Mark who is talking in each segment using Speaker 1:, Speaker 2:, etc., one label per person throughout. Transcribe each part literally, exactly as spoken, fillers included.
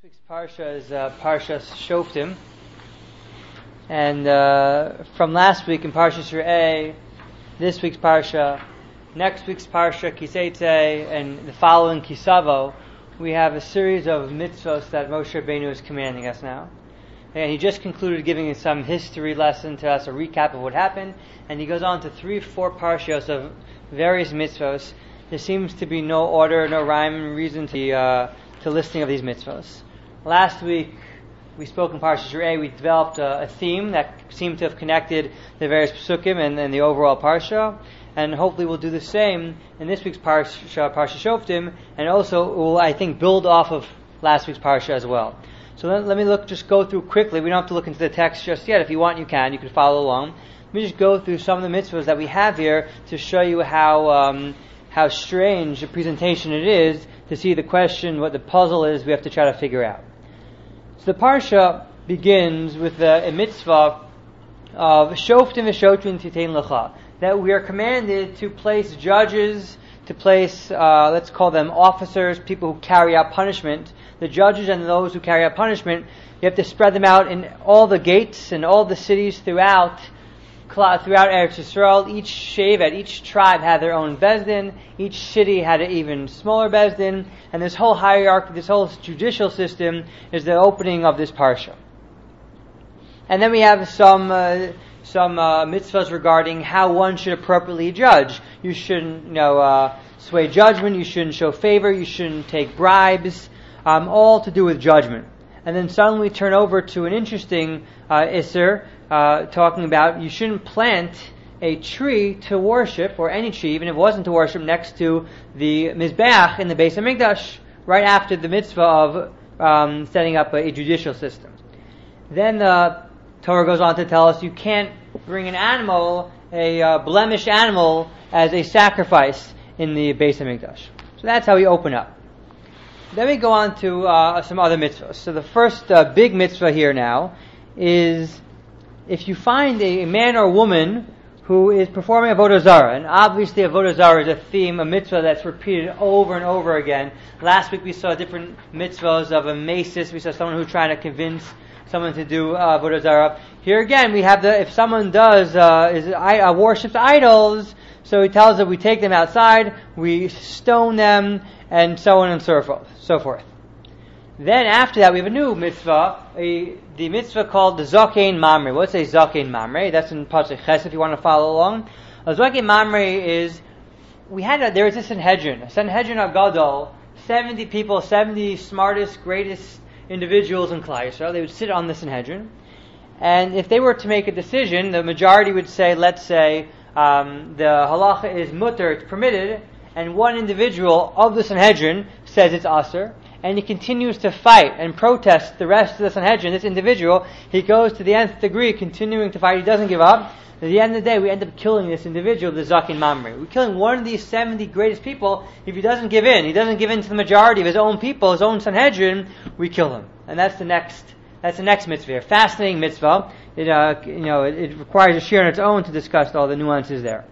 Speaker 1: week's parsha is uh, Parshas Shoftim, and uh, from last week in Parshas Re'eh, this week's parsha, next week's parsha Kiseitze, and the following Kisavo, we have a series of mitzvos that Moshe Rabbeinu is commanding us now. And he just concluded giving us some history lesson to us, a recap of what happened, and he goes on to three, four parshas of various mitzvos. There seems to be no order, no rhyme and reason to the uh, to listing of these mitzvos. Last week, we spoke in Parshas Re'eh, we developed a, a theme that seemed to have connected the various psukim and, and the overall parsha, and hopefully we'll do the same in this week's parsha, Parsha Shoftim, and also will, I think, build off of last week's parsha as well. So let, let me look, just go through quickly. We don't have to look into the text just yet. If you want, you can. You can follow along. Let me just go through some of the mitzvahs that we have here to show you how um, how strange a presentation it is to see the question, what the puzzle is we have to try to figure out. So the parsha begins with a, a mitzvah of Shoftim v'Shotrim Titein Lecha, that we are commanded to place judges, to place, uh, let's call them officers, people who carry out punishment. The judges and those who carry out punishment, you have to spread them out in all the gates and all the cities throughout throughout Eretz Yisrael. Each shevet, each tribe had their own bezdin. Each city had an even smaller bezdin. And this whole hierarchy, this whole judicial system is the opening of this parsha. And then we have some uh, some uh, mitzvahs regarding how one should appropriately judge. You shouldn't, you know, uh, sway judgment. You shouldn't show favor. You shouldn't take bribes. Um, all to do with judgment. And then suddenly we turn over to an interesting uh, Isser, uh, talking about you shouldn't plant a tree to worship, or any tree, even if it wasn't to worship, next to the Mizbeach in the Beis HaMikdash, right after the mitzvah of um, setting up a, a judicial system. Then the Torah goes on to tell us you can't bring an animal, a uh, blemished animal, as a sacrifice in the Beis HaMikdash. So that's how we open up. Then we go on to uh, some other mitzvahs. So the first uh, big mitzvah here now is if you find a, a man or woman who is performing Avodah Zarah, and obviously Avodah Zarah is a theme, a mitzvah that's repeated over and over again. Last week we saw different mitzvahs of a masis. We saw someone who's trying to convince someone to do uh, Avodah Zarah. Here again we have the, if someone does, uh, is uh, worships idols, so he tells that we take them outside, we stone them, and so on and so forth. So forth. Then after that, we have a new mitzvah, a, the mitzvah called the Zakein Mamre. What's a Zakein Mamre? That's in Pasuk Ches if you want to follow along. A Zakein Mamre is, we had a, there was a Sanhedrin, a Sanhedrin Agadol, seventy people, seventy smartest, greatest individuals in Klal Yisrael. They would sit on the Sanhedrin, and if they were to make a decision, the majority would say, let's say, um, the halacha is mutter, it's permitted, and one individual of the Sanhedrin says it's asur, and he continues to fight and protest the rest of the Sanhedrin, this individual, he goes to the nth degree, continuing to fight, he doesn't give up. At the end of the day, we end up killing this individual, the Zakein Mamre. We're killing one of these seventy greatest people. If he doesn't give in, he doesn't give in to the majority of his own people, his own Sanhedrin, we kill him. And that's the next, that's the next mitzvah. Fascinating mitzvah. It, uh, you know, it, it requires a shir on its own to discuss all the nuances there.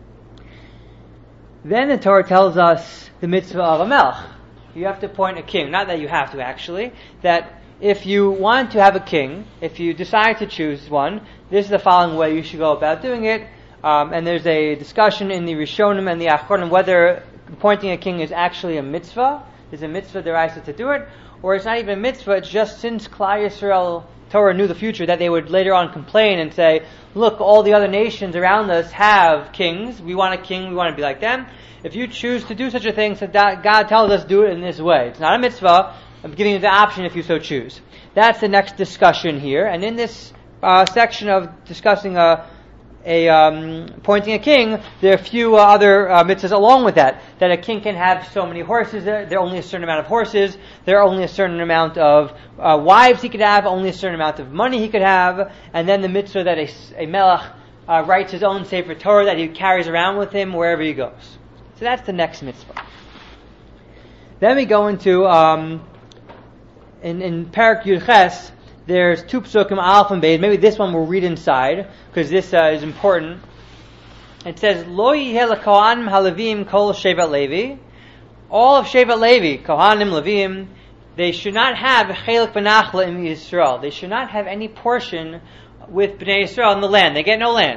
Speaker 1: Then the Torah tells us the mitzvah of a melech. You have to appoint a king. Not that you have to, actually. That if you want to have a king, if you decide to choose one, this is the following way you should go about doing it. Um, and there's a discussion in the Rishonim and the Achronim whether appointing a king is actually a mitzvah. There's a mitzvah deraisa to do it. Or it's not even a mitzvah, it's just since Klal Yisrael Torah knew the future, that they would later on complain and say, look, all the other nations around us have kings. We want a king. We want to be like them. If you choose to do such a thing, so that God tells us do it in this way. It's not a mitzvah. I'm giving you the option if you so choose. That's the next discussion here. And in this uh, section of discussing a, a um, appointing a king, there are a few uh, other uh, mitzvahs along with that. That a king can have so many horses. There, there are only a certain amount of horses. There are only a certain amount of uh, wives he could have. Only a certain amount of money he could have. And then the mitzvah that a, a melech uh, writes his own Sefer Torah that he carries around with him wherever he goes. So that's the next mitzvah. Then we go into um, in in Parak Yud Ches. There's two psukim, Aleph and Beis. Maybe this one we'll read inside because this uh, is important. It says, "Lo yiheh lekohanim haLevim kol shevat Levi." All of Shevat Levi, Kohanim, Levim, they should not have chelik v'nachla in Yisrael. They should not have any portion with Bnei Yisrael in the land. They get no land.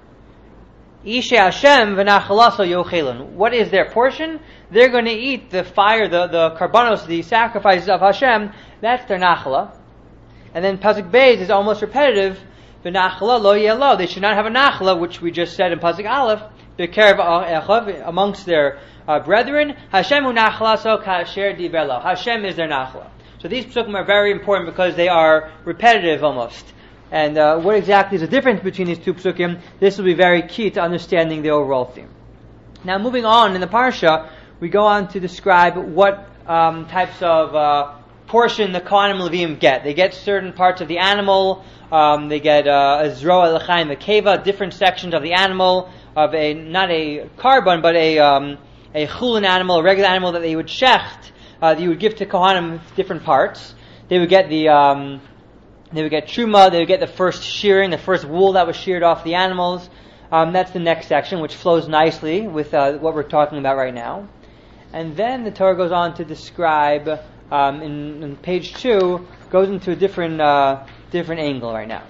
Speaker 1: Ishe Hashem v'nachalaso yochelun. What is their portion? They're going to eat the fire, the, the karbanos, the sacrifices of Hashem. That's their nachala. And then Pasuk Beis is almost repetitive. V'nachala lo yelo. They should not have a nachala, which we just said in Pasuk Aleph. B'kerev amongst their uh, brethren. Hashem hu nachalaso ka'asher divelo. Hashem is their nachala. So these psukim are very important because they are repetitive almost. And uh, what exactly is the difference between these two psukim? This will be very key to understanding the overall theme. Now, moving on in the parsha, we go on to describe what um, types of uh, portion the Kohanim and Levim get. They get certain parts of the animal. Um, they get uh, a zroa l'chaim, a keva, different sections of the animal, of a not a carbon, but a um, a chulin animal, a regular animal that they would shecht. Uh, that you would give to Kohanim different parts. They would get the um, They would get truma, they would get the first shearing, the first wool that was sheared off the animals. Um, that's the next section, which flows nicely with uh, what we're talking about right now. And then the Torah goes on to describe, um, in, in page two, goes into a different uh, different angle right now.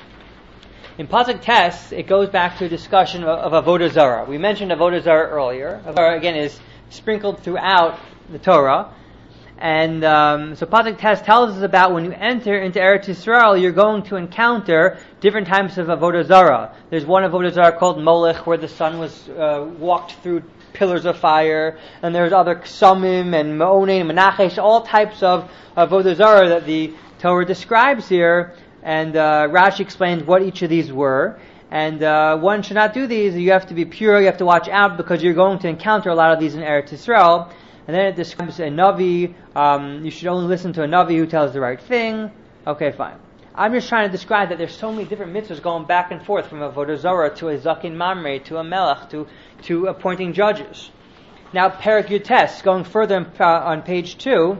Speaker 1: In Pasuk Tes, it goes back to a discussion of, of Avodah Zarah. We mentioned Avodah Zarah earlier. Avodah Zarah, again, is sprinkled throughout the Torah. And um, so Pasuk Tes tells us about when you enter into Eretz Yisrael, you're going to encounter different types of Avodah Zarah. There's one Avodah Zarah called Molech, where the sun was uh, walked through pillars of fire, and there's other Ksamim and Ma'onin and Menachesh, all types of Avodah Zarah that the Torah describes here, and uh, Rashi explains what each of these were. And uh, one should not do these. You have to be pure, you have to watch out, because you're going to encounter a lot of these in Eretz Yisrael. And then it describes a Navi. Um, you should only listen to a Navi who tells the right thing. Okay, fine. I'm just trying to describe that there's so many different mitzvahs going back and forth, from a Avodah Zarah to a Zakin Mamre to a Melech to to appointing judges. Now, Perek Yutes, going further uh, on page two,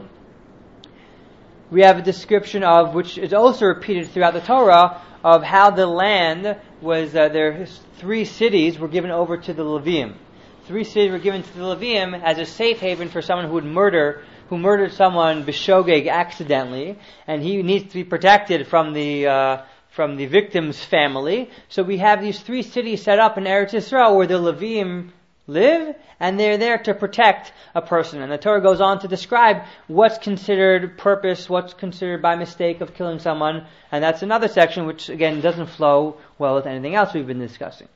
Speaker 1: we have a description of, which is also repeated throughout the Torah, of how the land was, uh, their three cities were given over to the Levim. Three cities were given to the Levim as a safe haven for someone who would murder, who murdered someone b'shogeg accidentally, and he needs to be protected from the uh, from the victim's family. So we have these three cities set up in Eretz Yisrael where the Levim live, and they're there to protect a person. And the Torah goes on to describe what's considered purpose, what's considered by mistake of killing someone, and that's another section which, again, doesn't flow well with anything else we've been discussing.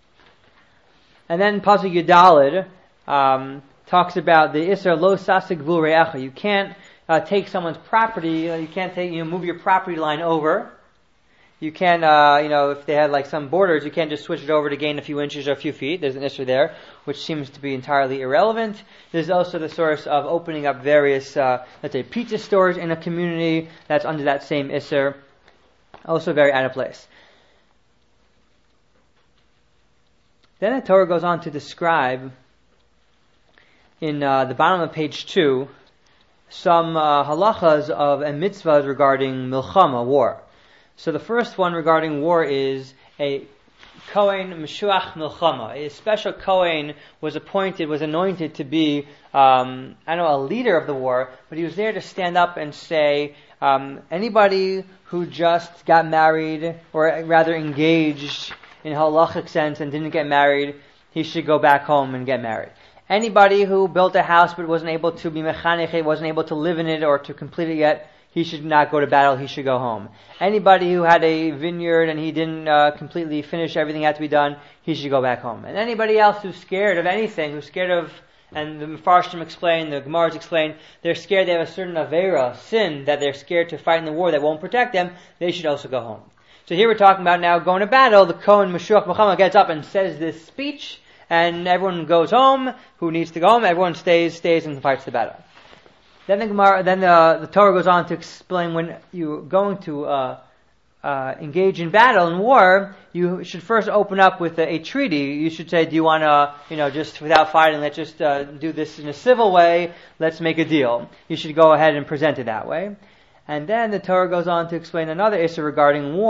Speaker 1: And then Pasuk Yudalid um, talks about the Isra lo sasik vul re'echa. You can't uh, take someone's property. You can't take, you know, move your property line over. You can't, uh, you know, if they had like some borders, you can't just switch it over to gain a few inches or a few feet. There's an Isra there, which seems to be entirely irrelevant. There's also the source of opening up various, uh, let's say, pizza stores in a community that's under that same Isra. Also very out of place. Then the Torah goes on to describe, in uh, the bottom of page two, some uh, halachas of and mitzvahs regarding milchama, war. So the first one regarding war is a Kohen Meshuach Milchama. A special Kohen was appointed, was anointed to be, um, I don't know, a leader of the war, but he was there to stand up and say, um, anybody who just got married, or rather engaged in halachic sense and didn't get married, he should go back home and get married. Anybody who built a house but wasn't able to be mechanech, wasn't able to live in it or to complete it yet, he should not go to battle, he should go home. Anybody who had a vineyard and he didn't uh, completely finish everything that had to be done, he should go back home. And anybody else who's scared of anything, who's scared of, and the Mefarshim explain, the Gemaras explain, they're scared they have a certain avera, sin, that they're scared to fight in the war that won't protect them, they should also go home. So here we're talking about now going to battle. The Kohen Meshuach Milchama gets up and says this speech, and everyone goes home. Who needs to go home? Everyone stays, stays and fights the battle. Then the Gemara, then the, the Torah goes on to explain when you're going to uh, uh, engage in battle in war, you should first open up with a, a treaty. You should say, "Do you want to, you know, just without fighting, let's just uh, do this in a civil way. Let's make a deal." You should go ahead and present it that way. And then the Torah goes on to explain another issue regarding war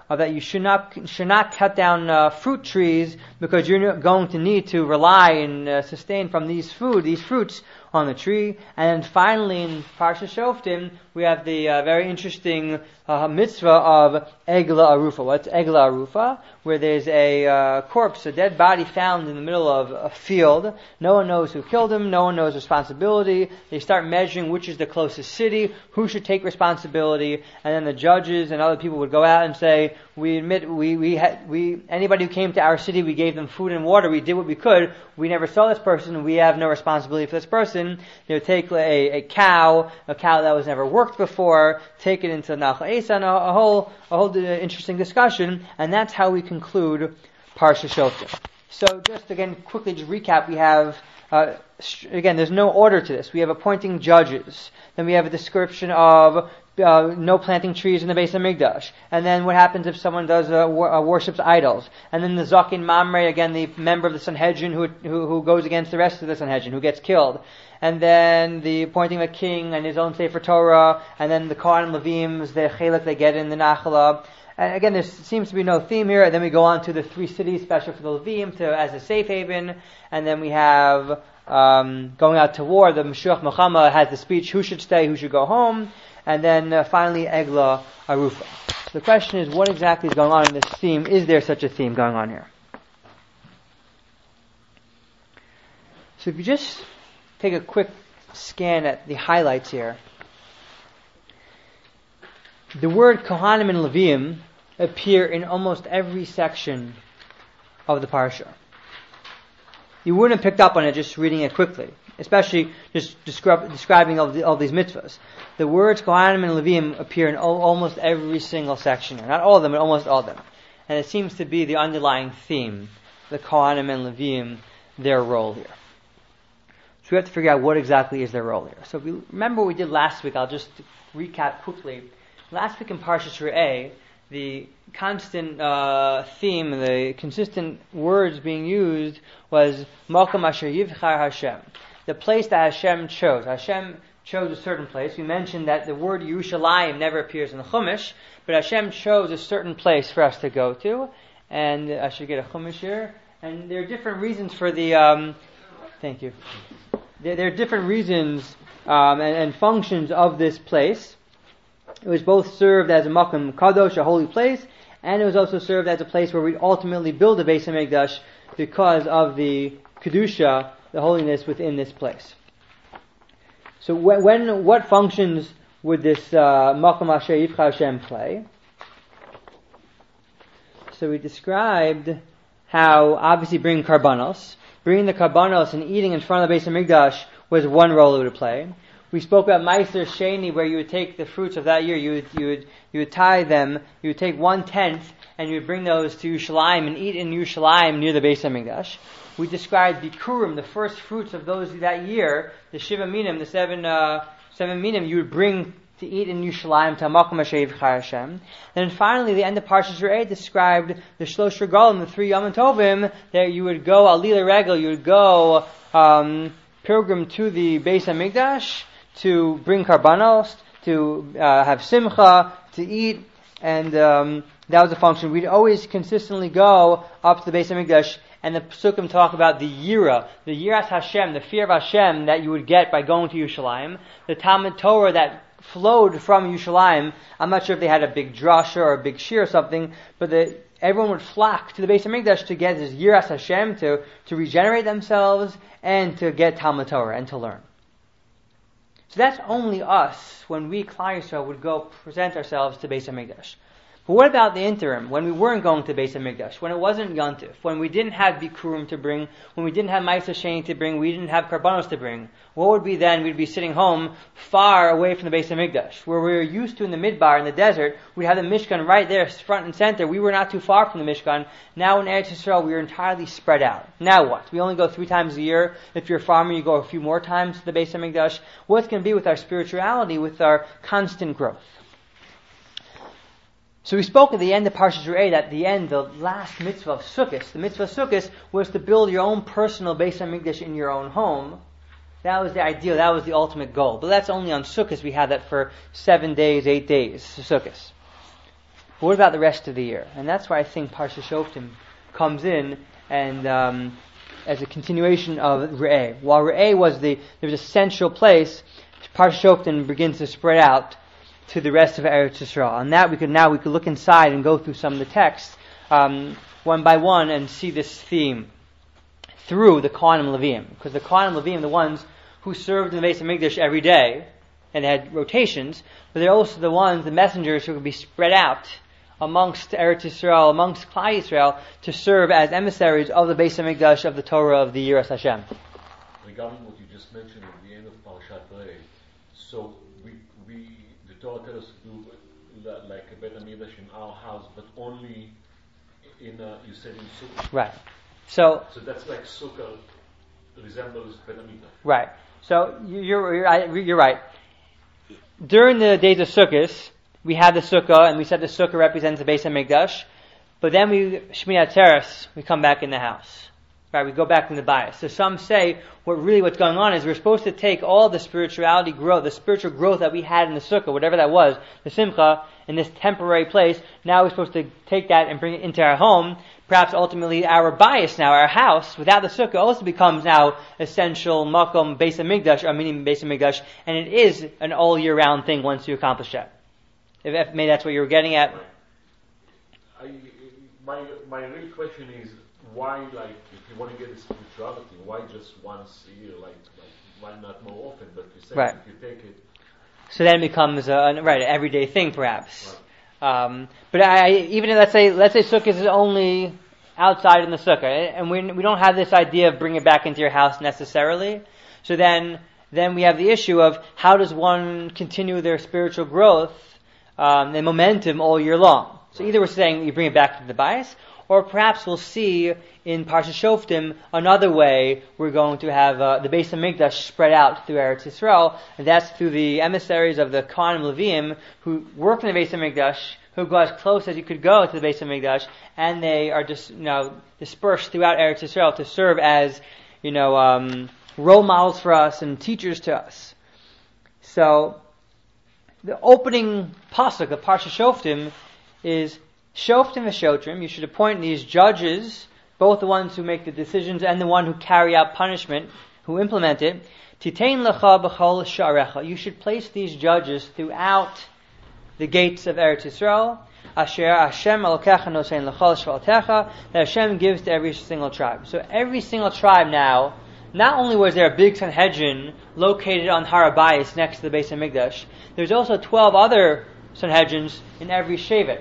Speaker 1: uh, that you should not should not cut down uh, fruit trees because you're going to need to rely and uh, sustain from these food, these fruits on the tree. And then finally in Parsha Shoftim, we have the uh, very interesting uh, mitzvah of Egla Arufa. What's Egla Arufa? Where there's a uh, corpse, a dead body found in the middle of a field. No one knows who killed him. No one knows responsibility. They start measuring which is the closest city, who should take responsibility, and then the judges and other people would go out and say, we admit, we, we had, we, anybody who came to our city, we gave them food and water, we did what we could, we never saw this person, we have no responsibility for this person. They would take a, a cow, a cow that was never worked before, take it into Nachal Esan, a, a whole, a whole interesting discussion, and that's how we conclude Parsha Shoftim. So just again, quickly just recap, we have, uh, again, there's no order to this. We have appointing judges. Then we have a description of uh, no planting trees in the Beis Hamikdash. And then what happens if someone does uh, wor- uh, worships idols. And then the Zakin Mamre, again, the member of the Sanhedrin who, who who goes against the rest of the Sanhedrin, who gets killed. And then the appointing of a king and his own Sefer Torah. And then the Kohanim Levims, the Chelek they get in the Nachala. And again, there seems to be no theme here. And then we go on to the three cities special for the Levim to as a safe haven. And then we have um, going out to war. The Mashiach Muhammad has the speech, who should stay, who should go home. And then uh, finally, Egla Arufa. So the question is, what exactly is going on in this theme? Is there such a theme going on here? So if you just take a quick scan at the highlights here, the word Kohanim and Levim appear in almost every section of the parsha. You wouldn't have picked up on it just reading it quickly, especially just describe, describing all, the, all these mitzvahs. The words Kohanim and Levim appear in o- almost every single section here. Not all of them, but almost all of them. And it seems to be the underlying theme, the Kohanim and Levim, their role here. So we have to figure out what exactly is their role here. So if you remember what we did last week, I'll just recap quickly. Last week in Parshas Re'eh, the constant uh, theme, the consistent words being used was Makom Asher Yivchar Hashem, the place that Hashem chose. Hashem chose a certain place. We mentioned that the word Yerushalayim never appears in the Chumash, but Hashem chose a certain place for us to go to. And I should get a Chumash here. And there are different reasons for the. Um, thank you. There, there are different reasons um, and, and functions of this place. It was both served as a Makom Kadosh, a holy place, and it was also served as a place where we'd ultimately build a Beis Hamikdash because of the Kedusha, the holiness within this place. So when, when what functions would this uh, Makom Asher Yivchar Hashem play? So we described how obviously bringing karbanos, bringing the karbanos and eating in front of the Beis Hamikdash was one role it would play. We spoke about Meiser Sheni, where you would take the fruits of that year, you would you would you would tie them, you would take one tenth, and you would bring those to Yerushalayim and eat in Yerushalayim near the Beis Hamikdash. We described Bikurim, the first fruits of those that year, the Shiva Minim, the seven uh, seven Minim, you would bring to eat in Yerushalayim to Makom Asher Yivchar Hashem. And then finally, the end of Parshas Re'eh described the Shlosh Regalim, the three Yom Tovim, that you would go Alila Regel, you would go um, pilgrim to the Beis Hamikdash, to bring karbanos, to uh, have simcha, to eat, and um, that was a function. We'd always consistently go up to the Beis Hamikdash, and the Psukim talk about the yira, the yiras Hashem, the fear of Hashem that you would get by going to Yerushalayim, the Talmud Torah that flowed from Yerushalayim. I'm not sure if they had a big drasha or a big shir or something, but the, everyone would flock to the Beis Hamikdash to get this yiras Hashem, to, to regenerate themselves, and to get Talmud Torah, and to learn. So that's only us, when we, Klal Yisrael, would go present ourselves to Beis Hamikdash. But what about the interim, when we weren't going to Beis Hamikdash, when it wasn't Yontif, when we didn't have Bikurim to bring, when we didn't have Meiser Sheni to bring, we didn't have Karbanos to bring? What would be then? We'd be sitting home, far away from the Beis Hamikdash, where we were used to in the Midbar, in the desert. We'd have the Mishkan right there, front and center. We were not too far from the Mishkan. Now in Eretz Yisrael, we were entirely spread out. Now what? We only go three times a year. If you're a farmer, you go a few more times to the Beis Hamikdash. What's going to be with our spirituality, with our constant growth? So we spoke at the end of Parshas Re'eh that the end, the last mitzvah of Sukkot, the mitzvah of Sukkot was to build your own personal Beis Hamikdash in your own home. That was the ideal, that was the ultimate goal. But that's only on Sukkot. We had that for seven days, eight days, Sukkot. But what about the rest of the year? And that's why I think Parsha Shoftim comes in and um, as a continuation of Re'eh. While Re'eh was the there was a central place, Parsha Shoftim begins to spread out to the rest of Eretz Yisrael. And that we could now we could look inside and go through some of the texts um, one by one and see this theme through the Kohanim Levim, because the Kohanim Levim, the ones who served in the Beis Hamikdash every day, and they had rotations, but they're also the ones, the messengers, who could be spread out amongst Eretz Yisrael, amongst Klal Yisrael, to serve as emissaries of the Beis Hamikdash, of the Torah, of the Yiras Hashem.
Speaker 2: Regarding what you just mentioned at the end of Parashat Re'eh, so we, we, the Torah tells us to do like a Bet Hamikdash in our house, but only in, uh, you said in Sukkot.
Speaker 1: Right. So,
Speaker 2: so that's like Sukkah resembles Bet Hamikdash.
Speaker 1: Right. So you're, you're you're right. During the days of Sukkot, we have the Sukkah, and we said the Sukkah represents the Beis Hamikdash. But then we Shmini Atzeres, we come back in the house. Right, we go back in the bias. So some say what really what's going on is we're supposed to take all the spirituality growth, the spiritual growth that we had in the Sukkah, whatever that was, the Simcha, in this temporary place. Now we're supposed to take that and bring it into our home. Perhaps ultimately our bias now, our house, without the Sukkah, also becomes now essential Makom Beis Hamikdash, or meaning Beis Hamikdash, and it is an all year round thing once you accomplish that. If, if maybe that's what you were getting at.
Speaker 2: I, my my real question is, why, like, if you want to get the spirituality, why just once a year? Like, like why not more often? But you say
Speaker 1: right.
Speaker 2: if you take it,
Speaker 1: so then it becomes a, right an everyday thing, perhaps. Right. Um, but I, even if, let's say let's say Sukkot is only outside in the Sukkah, and we we don't have this idea of bringing it back into your house necessarily. So then then we have the issue of how does one continue their spiritual growth um, and momentum all year long. So either we're saying you bring it back to the bias, or perhaps we'll see in Parsha Shoftim another way we're going to have uh, the Beis Hamikdash spread out through Eretz Yisrael, and that's through the emissaries of the Kohanim Levim who work in the Beis Hamikdash, who go as close as you could go to the Beis Hamikdash, and they are just you know dispersed throughout Eretz Yisrael to serve as you know um, role models for us and teachers to us. So the opening pasuk of Parsha Shoftim is Shoftim v'Shotrim. You should appoint these judges, both the ones who make the decisions and the one who carry out punishment, who implement it. Titein lecha b'chol sha'arecha. You should place these judges throughout the gates of Eretz Yisrael. Asher Hashem Elokecha nosein l'chol shvaltecha. That Hashem gives to every single tribe. So every single tribe now, not only was there a big Sanhedrin located on Har HaBayis next to the Beis Hamikdash, there's also twelve other Sanhedrins in every Shevet.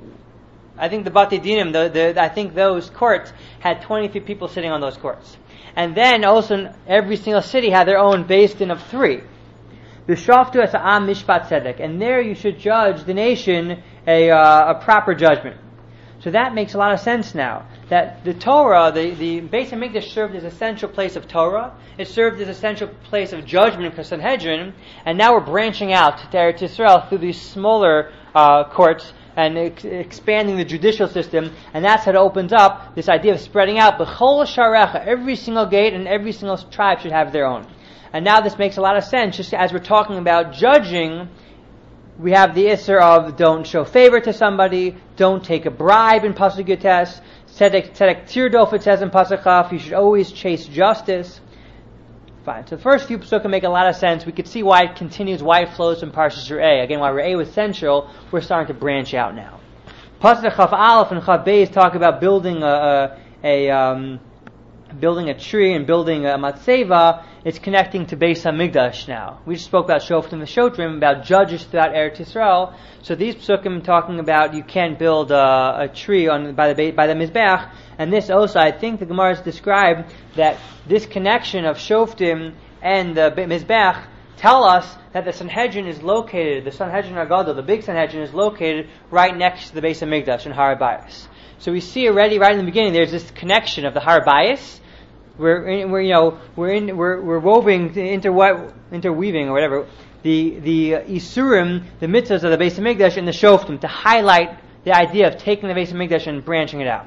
Speaker 1: I think the Bati Dinim, the, the, I think those courts had twenty-three people sitting on those courts. And then also every single city had their own Beis Din of three. B'shaftu es ha'am mishpat tzedek. And there you should judge the nation a, uh, a proper judgment. So that makes a lot of sense now. That the Torah, the, the Beis Hamikdash served as a central place of Torah. It served as a central place of judgment for Sanhedrin. And now we're branching out to Eretz Yisrael through these smaller uh, courts and ex- expanding the judicial system, and that's how it opens up this idea of spreading out. B'chol sharecha, every single gate and every single tribe should have their own. And now this makes a lot of sense, just as we're talking about judging, we have the isser of don't show favor to somebody, don't take a bribe in Pasuk Yotes, tzedek tzedek tirdof, it says in Pasuk Chaf, you should always chase justice. Fine. So the first few psukim make a lot of sense. We could see why it continues, why it flows from Parshas Re'eh. Again, why Re'eh was central, we're starting to branch out now. Pasuk Chaf Aleph and Chaf Beis talk about building a, a, a um, building a tree and building a matzeva. It's connecting to Beis Hamikdash now. We just spoke about Shoftim and Shotrim, about judges throughout Eretz Yisrael. So these psukim talking about you can't build a, a tree on by the by the Mizbeach. And this also, I think the Gemara has described that this connection of Shoftim and the Mizbeach tell us that the Sanhedrin is located, the Sanhedrin Agadol, the big Sanhedrin is located right next to the Beis Hamikdash in Har HaBayis. So we see already right in the beginning there's this connection of the Har HaBayis. We're, in, we're you know we're in we're we're woven inter what interweaving or whatever the the uh, Isurim, the mitzvahs of the Beis Hamikdash and the Shoftim to highlight the idea of taking the Beis Hamikdash and branching it out.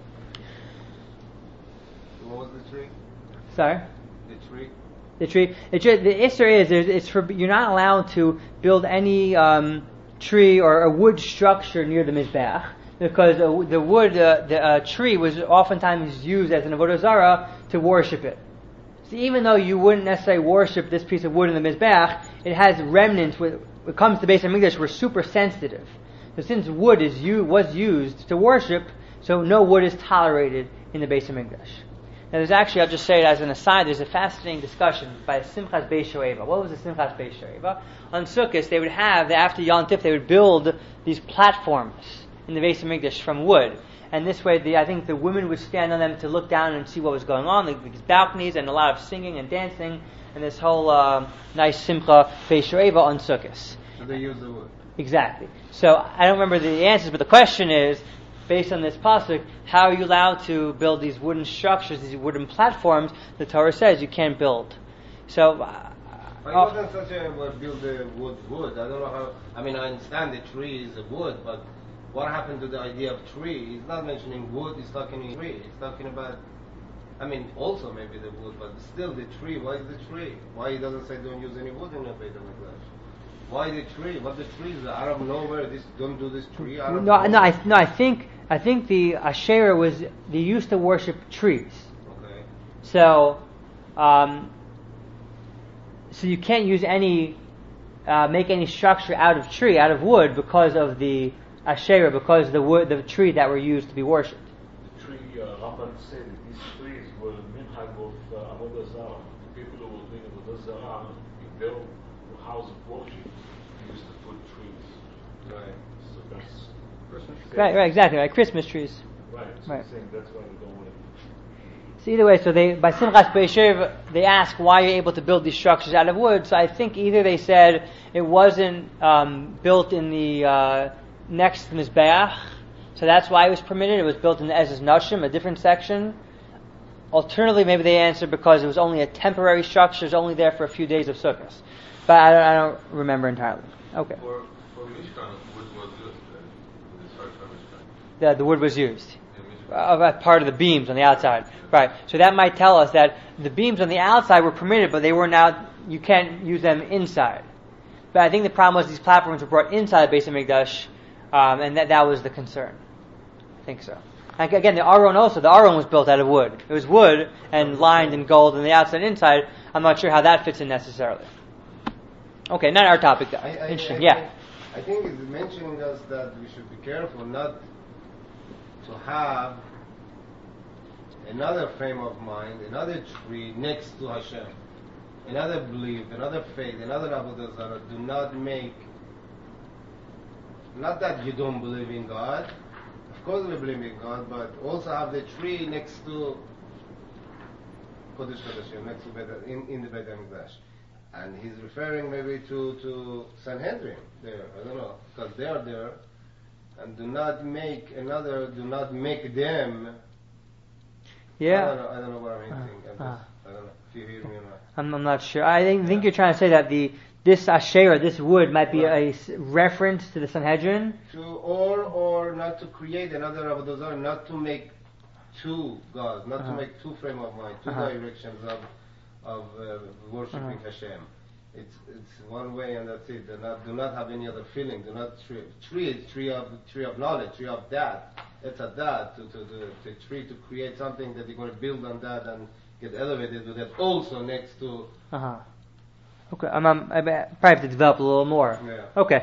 Speaker 3: What was the tree?
Speaker 1: Sorry?
Speaker 3: The tree?
Speaker 1: The tree. The, tree, the Isser is, it's for, you're not allowed to build any um, tree or a wood structure near the Mizbeach, because uh, the wood, uh, the uh, tree was oftentimes used as an avodah zarah to worship it. So even though you wouldn't necessarily worship this piece of wood in the Mizbeach, it has remnants. When it comes to Beis HaMikdash, we're super sensitive. So since wood is u- was used to worship, so no wood is tolerated in the Beis HaMikdash. Now there's actually, I'll just say it as an aside, there's a fascinating discussion by Simchas Beis Shoeva. What was the Simchas Beis Shoeva? On Sukkot, they would have, after Yom Tif, they would build these platforms in the Beis HaMikdash from wood. And this way, the, I think the women would stand on them to look down and see what was going on. Like these balconies and a lot of singing and dancing, and this whole uh, nice Simcha Beis Shoeva on Sukkot.
Speaker 3: So they use the wood.
Speaker 1: Exactly. So I don't remember the answers, but the question is, based on this pasuk, how are you allowed to build these wooden structures, these wooden platforms? The Torah says you can't build. So, uh,
Speaker 4: But it wasn't such a well, build the wood wood. I don't know how. I mean, I understand the tree is a wood, but what happened to the idea of tree? He's not mentioning wood. He's talking tree. He's talking about. I mean, also maybe the wood, but still the tree. Why is the tree? Why he doesn't say don't use any wood in the Beit HaMikdash? Why the tree? What the tree is out of nowhere? This don't do this tree. Out of
Speaker 1: no,
Speaker 4: nowhere.
Speaker 1: no, I, no. I think I think the Asherah was they used to worship trees.
Speaker 4: Okay.
Speaker 1: So, um, so you can't use any, uh, make any structure out of tree, out of wood, because of the Asherah, because of the wood, the tree that were used to be worshipped.
Speaker 2: The tree, uh, Rabban said that these trees were minhag of uh, Avodah Zarah. The people who were doing Avodah Zarah in their house of worship used to put trees.
Speaker 4: Right.
Speaker 2: So that's
Speaker 3: Christmas tree.
Speaker 1: Right, right, exactly, right. Christmas trees.
Speaker 2: right. So
Speaker 1: Right.
Speaker 2: he's saying that's why we don't want it.
Speaker 1: So either way, so they by Simchas Beis Shoeva, they ask why you're able to build these structures out of wood. So I think either they said it wasn't um, built in the uh, next to the Mizbeach, so that's why it was permitted. It was built in the Ezra's Nashim, a different section. Alternatively, maybe they answered because it was only a temporary structure, it was only there for a few days of Sukkot. But I don't, I don't remember entirely. Okay.
Speaker 5: For, for Mishkan, wood was used uh, in the search for Mishkan.
Speaker 1: The, the wood was used.
Speaker 5: In Mishkan.
Speaker 1: Of uh, part of the beams on the outside. Right. So that might tell us that the beams on the outside were permitted, but they were now, you can't use them inside. But I think the problem was these platforms were brought inside the Beis HaMikdash, um, and that, that was the concern. I think so. Like, again, the Aron also, the Aron was built out of wood. It was wood and lined in gold on the outside and inside. I'm not sure how that fits in necessarily. Okay, not our topic though.
Speaker 4: I, I,
Speaker 1: Interesting,
Speaker 4: I
Speaker 1: yeah.
Speaker 4: Think, I think it's mentioning us that we should be careful not to have another frame of mind, another tree next to Hashem, another belief, another faith, another Avodah Zarah. Do not make, not that you don't believe in God, of course we believe in God, but also have the tree next to Kodesh Kodashim, next to Beit, in, in the Beit HaMikdash. And he's referring maybe to, to Sanhedrin there, I don't know, because they are there. And do not make another, do not make them.
Speaker 1: Yeah.
Speaker 4: I don't know, I don't know what I'm hinting. I'm just,
Speaker 1: uh.
Speaker 4: I don't know if you hear me or not.
Speaker 1: I'm, I'm not sure. I think, think you're trying to say that the this Asherah, this wood, might be
Speaker 4: Right.
Speaker 1: a s- reference to the Sanhedrin.
Speaker 4: To, or, or not to create another Avodah Zarah, not to make two gods, not
Speaker 1: Uh-huh.
Speaker 4: to make two frame of mind, two
Speaker 1: Uh-huh.
Speaker 4: directions of, of uh, worshiping
Speaker 1: Uh-huh.
Speaker 4: Hashem. It's it's one way and that's it. Do not do not have any other feeling. Do not tree tree tree of tree of knowledge, tree of that. It's a that to to to, to tree to create something that you're going to build on that and get elevated with that also next to.
Speaker 1: Uh huh. Okay, I'm, I'm, I probably have to develop a little more.
Speaker 4: Yeah.
Speaker 1: Okay.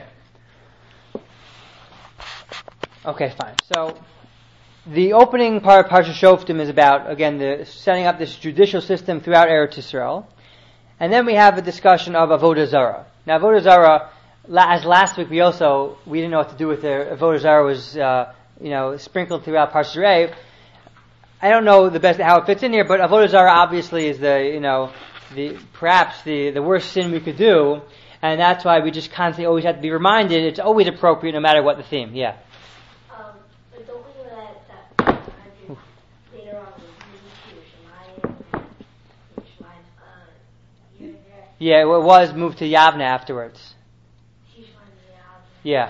Speaker 1: Okay, fine. So, the opening part of Parsha Shoftim is about, again, the setting up this judicial system throughout Eretz Yisrael. And then we have a discussion of Avodah Zarah. Now, Avodah Zarah, la- as last week we also, we didn't know what to do with it. Avodah Zarah was, uh, you know, sprinkled throughout Parsha Re'eh. I don't know the best how it fits in here, but Avodah Zarah obviously is the, you know, the perhaps the, the worst sin we could do, and that's why we just constantly always have to be reminded it's always appropriate no matter what the theme. Yeah.
Speaker 6: Um, but don't we know that that hundred later on was moved to Yerushalayim, Yerushalayim, uh, year there,
Speaker 1: Yeah, it was moved to Yavne afterwards.
Speaker 6: Yerushalayim,
Speaker 1: Yeah.
Speaker 6: Yerusha,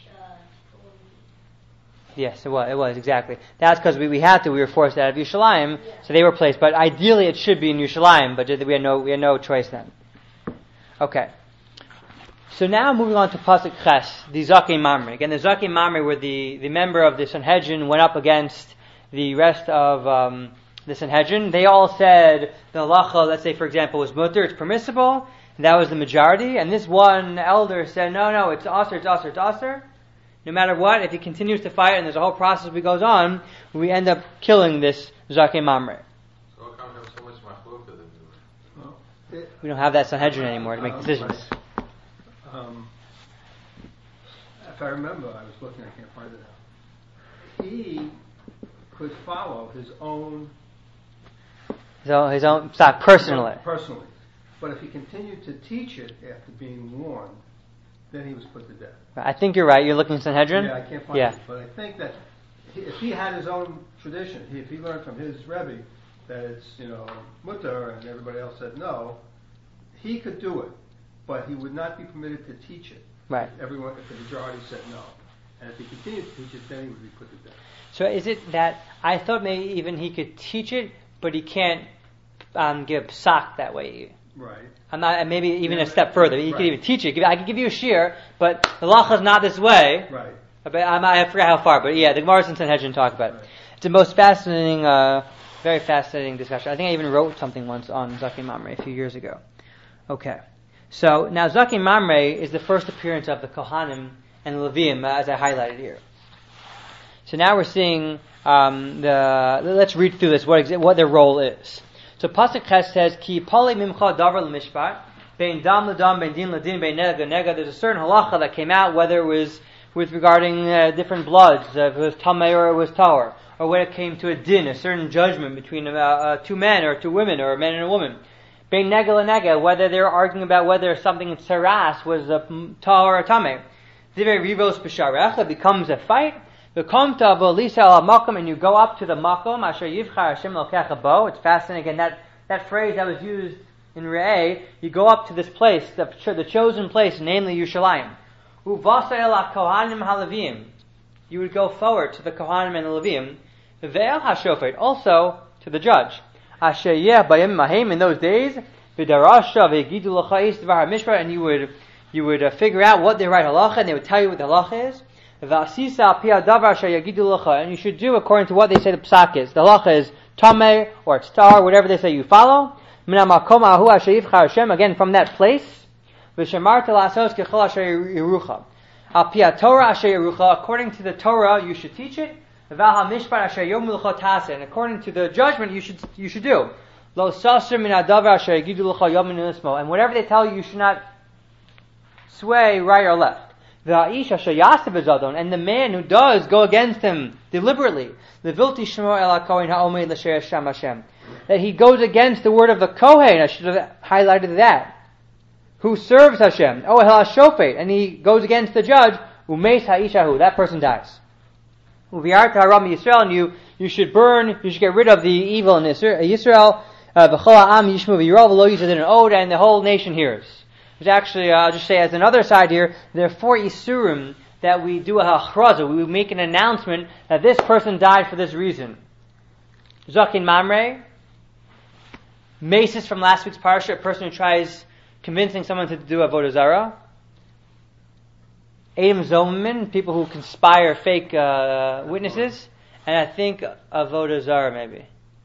Speaker 1: Yes, it was. It was exactly. That's because we, we had to. We were forced out of Yerushalayim,
Speaker 6: Yeah.
Speaker 1: so they were placed. But ideally, it should be in Yerushalayim. But we had no we had no choice then. Okay. So now moving on to Pasuk Ches, the Zakei Mamre. Again, the Zakei Mamre were the, the member of the Sanhedrin went up against the rest of um, the Sanhedrin. They all said the halacha, let's say for example, was mutter, it's permissible. That was the majority. And this one elder said, no, no, it's aser, it's aser, it's aser. No matter what, if he continues to fight and there's a whole process that goes on, we end up killing this Zakei Mamre.
Speaker 5: So how come we have so much machloket in the
Speaker 3: Well, it,
Speaker 1: We don't have that Sanhedrin anymore to make
Speaker 3: um,
Speaker 1: decisions.
Speaker 3: Um, if I remember, I was looking, I can't find it now. He could follow his own
Speaker 1: His own, his own stock personally.
Speaker 3: personally, but if he continued to teach it after being warned, then he was put to death.
Speaker 1: I think you're right. You're looking at Sanhedrin?
Speaker 3: Yeah, I can't find
Speaker 1: Yeah.
Speaker 3: it, but I think that he, if he had his own tradition, he, if he learned from his Rebbe that it's, you know, mutter and everybody else said no, he could do it, but he would not be permitted to teach it.
Speaker 1: Right.
Speaker 3: If everyone, if the majority said no. And if he continued to teach it, then he would be put to death.
Speaker 1: So is it that, I thought maybe even he could teach it, but he can't um, give psak that way.
Speaker 3: Right.
Speaker 1: I'm not, maybe even
Speaker 3: Yeah,
Speaker 1: a step further. He
Speaker 3: right.
Speaker 1: could even teach it. I could give you a shear, but the halacha is not this way.
Speaker 3: Right.
Speaker 1: But I'm, I forget how far, but yeah, the Gemara and Sanhedrin talk about it.
Speaker 3: Right.
Speaker 1: It's the most fascinating, uh, very fascinating discussion. I think I even wrote something once on Zakei Mamre a few years ago. Okay. So now Zakei Mamre is the first appearance of the Kohanim and Leviim, uh, as I highlighted here. So now we're seeing um, the. Let's read through this. What exa- what their role is. So Pasuk Ches says, "Ki pali mimcha davar l'mishpat bein dam l'dam bein din l'din bein nega nega." There's a certain halacha that came out, whether it was with regarding uh, different bloods, uh, if it was tamei or it was tahor, or when it came to a din, a certain judgment between uh, uh, two men or two women, or a man and a woman. Bein nega l'nega, whether they're arguing about whether something in saras was a tahor or tamei. Divrei rivos b'sharech, it becomes a fight. V'kom tavo lisa al makom, and you go up to the makom asher yivchar Hashem lokecha bo. It's fascinating. Again, that, that phrase that was used in Re'eh, you go up to this place, the, the chosen place, namely Yerushalayim. Uvasa el kohanim halavim. You would go forward to the kohanim and the Levim. Ve'el hashofet, also to the judge. Asher yeh bayim mahim, in those days. V'darasha v'gidu l'cha'is dvar mishpat, and you would you would uh, figure out what the right halacha, and they would tell you what the halacha is. And you should do according to what they say the psak is. The halacha is tameh or star, whatever they say you follow. Again, from that place. According to the Torah, you should teach it. And according to the judgment, you should you should do. And whatever they tell you, you should not sway right or left. And the man who does go against him deliberately, that he goes against the word of the Kohen, I should have highlighted that, who serves Hashem, and he goes against the judge, that person dies. And you, you should burn, you should get rid of the evil in Israel, and the whole nation hears. There's actually, uh, I'll just say as another side here, there are four Isurim that we do a hachraza. We make an announcement that this person died for this reason. Zakei Mamre, Mesis from last week's parsha, a person who tries convincing someone to do avodah zarah. Edom Zoman, people who conspire fake uh, witnesses. And I think avodah zarah maybe.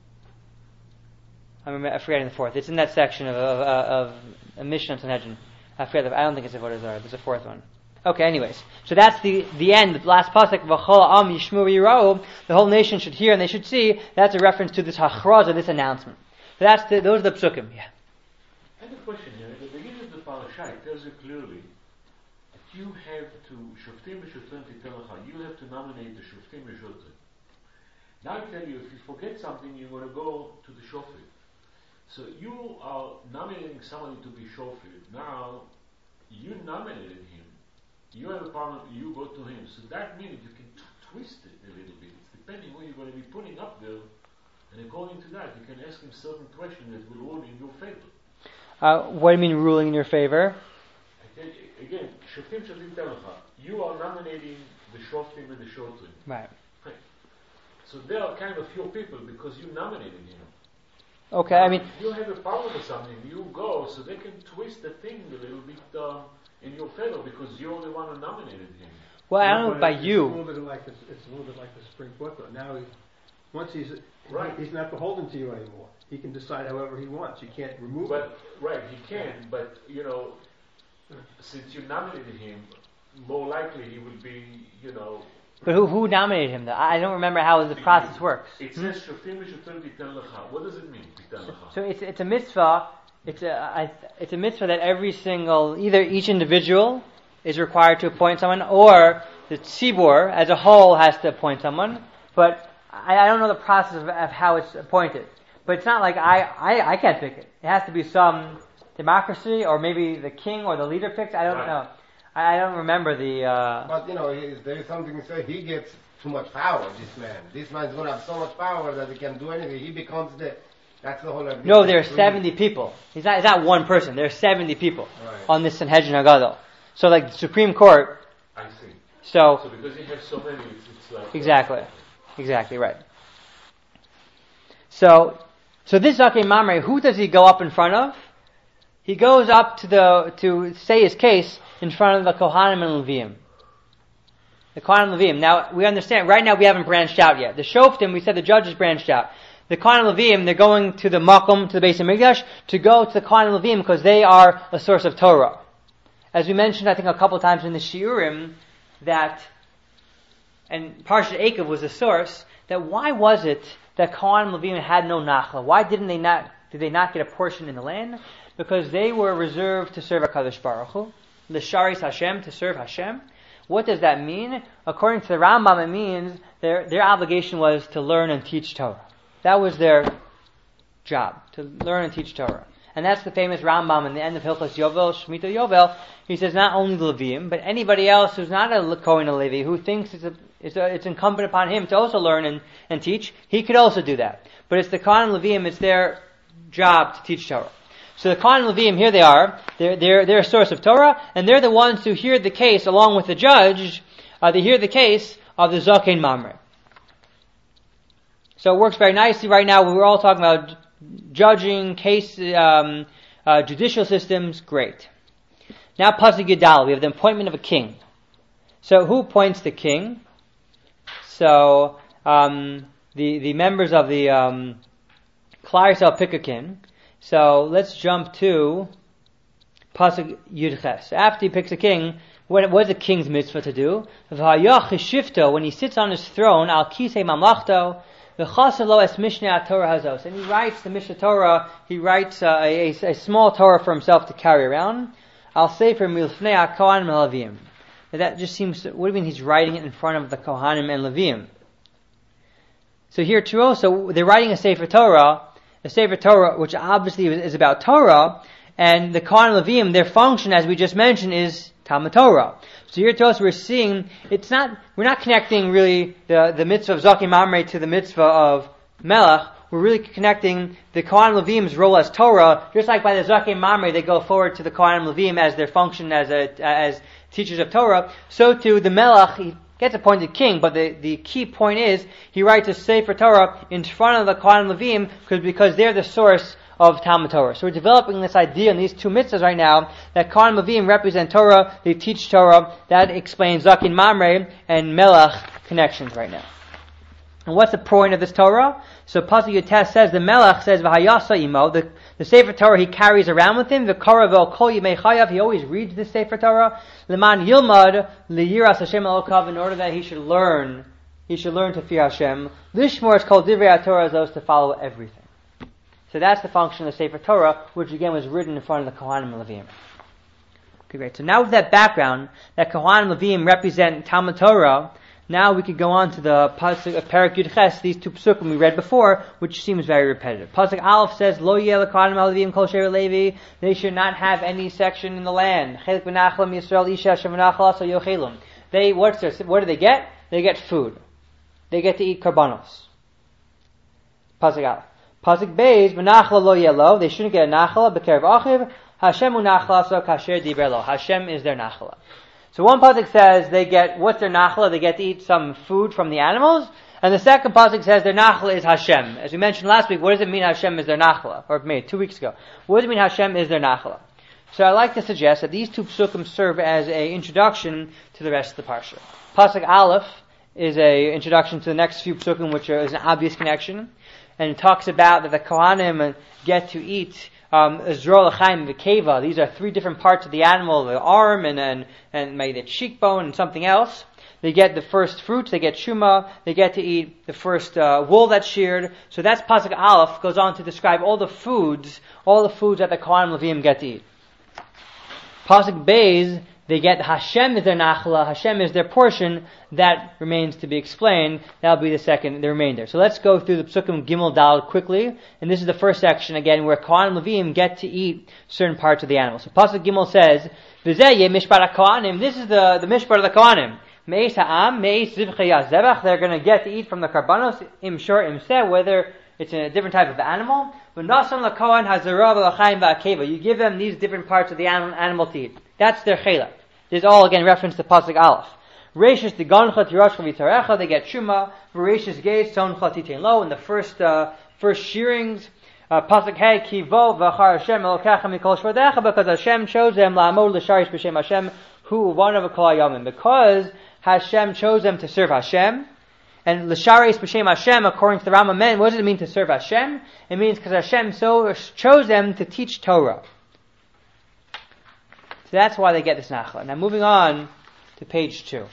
Speaker 1: I'm forgetting the fourth. It's in that section of of, of a Mishnah and Sanhedrin. I forget. The, I don't think it's avodah zarah. There's a fourth one. Okay. Anyways, so that's the the end. The last pasuk. V'chol am yishmu v'yirau. The whole nation should hear and they should see. That's a reference to this hachraza, this announcement. So that's the, those are the psukim. Yeah.
Speaker 2: I have a question here. At the beginning of the parasha, it tells you clearly that you have to shoftim v'shoftim titelacha. You have to nominate the shoftim v'shoftim. Now I tell you, if you forget something, you're going to go to the shoftim. So you are nominating somebody to be shofir. Now, you nominated him. You have a problem, you go to him. So that means you can t- twist it a little bit. It's depending who you're going to be putting up there. And according to that, you can ask him certain questions that will rule in your favor.
Speaker 1: Uh, what do you mean ruling in your favor?
Speaker 2: I tell you, again, shoftim shoftim telecha. You are nominating the shoftim and the shoftim.
Speaker 1: Right.
Speaker 2: Okay. So they are kind of your people because you nominated him.
Speaker 1: Okay, I mean,
Speaker 2: if you have a power or something, you go, so they can twist the thing a little bit, uh, in your favor because you're the one who nominated him.
Speaker 1: Well, I
Speaker 3: No,
Speaker 1: don't know
Speaker 3: but
Speaker 1: by
Speaker 3: it's
Speaker 1: you.
Speaker 3: A little bit like the, it's a little bit like the Supreme Court, though. Now, he, once he's
Speaker 2: Right.
Speaker 3: he's not beholden to you anymore. He can decide however he wants. You can't remove
Speaker 2: But
Speaker 3: him.
Speaker 2: right, he can. But you know, since you nominated him, more likely he will be. You know.
Speaker 1: But who who nominated him though? I don't remember how the process works.
Speaker 2: It says "Shoftim v'shoftim titan lecha." What does it mean, titan lecha?
Speaker 1: So it's it's a mitzvah. It's a I, it's a mitzvah that every single either each individual is required to appoint someone, or the tzibur as a whole has to appoint someone. But I, I don't know the process of, of how it's appointed. But it's not like I, I I can't pick it. It has to be some democracy, or maybe the king or the leader picks. I don't
Speaker 2: Right.
Speaker 1: know. I, I don't remember the. Uh,
Speaker 4: But you know, he, there is something to say. He gets too much power. This man. This man's going to have so much power that he can do anything. He becomes the. That's the whole idea.
Speaker 1: no, there are seventy people. It's not. It's not one person. There are seventy people
Speaker 4: Right.
Speaker 1: on this Sanhedrin Hagadol. So like the Supreme Court.
Speaker 2: I see.
Speaker 1: So
Speaker 2: So because you have so many, it's, it's like
Speaker 1: exactly, exactly right. So, so this Zakei Mamre, who does he go up in front of? He goes up to the to say his case in front of the Kohanim and Leviim. The Kohanim and Leviim. Now we understand. Right now we haven't branched out yet. The Shoftim, we said the judges branched out. The Kohanim and Leviim, they're going to the Makom, to the Beis HaMikdash, to go to the Kohanim and Leviim because they are a source of Torah. As we mentioned, I think a couple times in the Shiurim, that, and Parshat Eikev was the source, that why was it that Kohanim and Leviim had no Nachla? Why didn't they not, did they not get a portion in the land? Because they were reserved to serve HaKadosh Baruch Hu, L'sharis Hashem, to serve Hashem. What does that mean? According to the Rambam, it means their, their obligation was to learn and teach Torah. That was their job, to learn and teach Torah. And that's the famous Rambam in the end of Hilchos Yovel, Shemitah Yovel. He says not only the Leviim, but anybody else who's not a Kohen or Levi, who thinks it's, a, it's, a, it's incumbent upon him to also learn and, and teach, he could also do that. But it's the Kohen and Leviim, it's their job to teach Torah. So the Kohen and Leviim, here they are, they're, they're, they're a source of Torah, and they're the ones who hear the case along with the judge, uh, they hear the case of the Zakei Mamre. So it works very nicely right now. We're all talking about judging, case, um, uh, judicial systems. Great. Now, Pasuk Yudal, we have the appointment of a king. So who appoints the king? So um, the the members of the um, Klal Yisrael pick a king. So let's jump to Pasuk Yudches. After he picks a king, what was the king's mitzvah to do? When he sits on his throne, al kisei mamlachto. And he writes the Mishnah Torah, he writes uh, a, a small Torah for himself to carry around. I'll say for Milfnei HaKohanim and Levim. That just seems, what do you mean he's writing it in front of the Kohanim and Levim? So here too also, they're writing a Sefer Torah, a Sefer Torah which obviously is about Torah, and the Kohanim and Levim, their function, as we just mentioned, is Talmud Torah. So here to us we're seeing, it's not, we're not connecting really the, the mitzvah of Zakei Mamre to the mitzvah of Melech. We're really connecting the Kohanim and Levim's role as Torah, just like by the Zakei Mamre they go forward to the Kohanim and Levim as their function as a, as teachers of Torah. So too the Melech, he gets appointed king, but the, the key point is, he writes a Sefer Torah in front of the Kohanim and Levim because, because they're the source of Talmud Torah. So we're developing this idea in these two mitzvahs right now that Kohanim and Levim represent Torah, they teach Torah. That explains Zakei Mamre and Melech connections right now. And what's the point of this Torah? So Pasuk Yutes says, the Melech says, V'hayasa imo, the, the Sefer Torah he carries around with him, V'kara v'ol kol yimei chayav, he always reads this Sefer Torah, L'man yilmad liyiras Hashem elokav, in order that he should learn, he should learn to fear Hashem. Lishmor is called Divrei HaTorah, as those to follow everything. So that's the function of the Sefer Torah, which again was written in front of the Kohanim and Levim. Okay, great. So now with that background, that Kohanim and Levim represent Talmud Torah, now we could go on to the Pasuk of Perek Yudches, these two Pasukim we read before, which seems very repetitive. Pasuk Aleph says, Lo yeh leKohanim Levim kol shevet Levi, they should not have any section in the land. Chelik v'nachlam Yisrael isha shevenachal so yochelum. They, what's their, what do they get? They get food. They get to eat karbanos. Pasuk Aleph. Pasuk Beis, v'nachla lo yelo, they shouldn't get a nachla, b'kerev achiv, Hashem u nachla so kasher diber lo. Hashem is their nachla. So one pasuk says they get, what's their nachla? They get to eat some food from the animals. And the second pasuk says their nachla is Hashem. As we mentioned last week, what does it mean Hashem is their nachla? Or maybe two weeks ago. What does it mean Hashem is their nachla? So I like to suggest that these two psukim serve as a introduction to the rest of the parsha. Pasuk Aleph is a introduction to the next few psukim, which is an obvious connection, and it talks about that the Kohanim get to eat um, Ezro L'chaim V'Keva. These are three different parts of the animal: the arm and and and maybe the cheekbone and something else. They get the first fruits, they get shuma, they get to eat the first uh, wool that's sheared. So that's Pasuk Aleph, goes on to describe all the foods, all the foods that the Kohanim Levim get to eat. Pasuk Beis, they get Hashem is their nachla, Hashem is their portion. That remains to be explained. That'll be the second, the remainder. So let's go through the Psukim Gimel Dal quickly. And this is the first section again where Kohanim Levim get to eat certain parts of the animal. So Pasuk Gimel says, V'zeh yeh mishpat HaKohanim. This is the, the mishpat of the Kohanim. Meis ha'am, meis zivchei zebach. They're going to get to eat from the karbanos, im shor, im seh, whether it's a different type of animal. V'nasan l'kohen hazarav l'chaim v'akeva. You give them these different parts of the animal, animal to eat. That's their chelak. This is all again reference to Pasuk Aleph. Reishis digancha tiroshcha v'tarecha. They get shuma. V'reishis geis toncha titein lo. In the first uh, first shearings, uh, Pasuk Hey kivo v'achar Hashem elokecha mikol shvadecha, because Hashem chose them la'amod l'sharish b'shem Hashem hu one of a kol hayamim, because Hashem chose them to serve Hashem. And l'sharis b'shem Hashem, according to the Rambam, men, what does it mean to serve Hashem? It means because Hashem so chose them to teach Torah. So that's why they get this nachla. Now moving on to page two.